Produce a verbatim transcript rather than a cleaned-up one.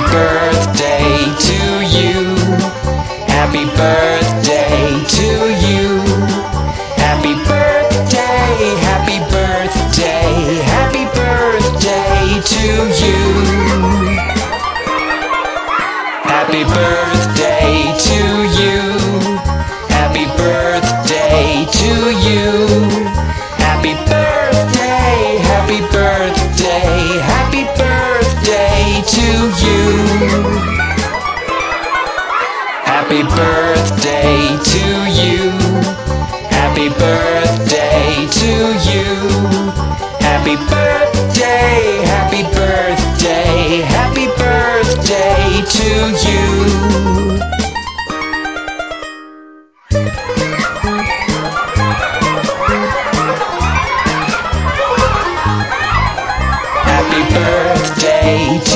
birthday to you. Happy birthday to you. Happy birthday, happy birthday, happy birthday to you. Happy birthday to you. Happy birthday to you. Happy birthday, happy birthday, happy birthday to you. Happy birthday to you. Happy birthday to you. Happy birthday, happy birthday, happy birthday to you. Happy birthday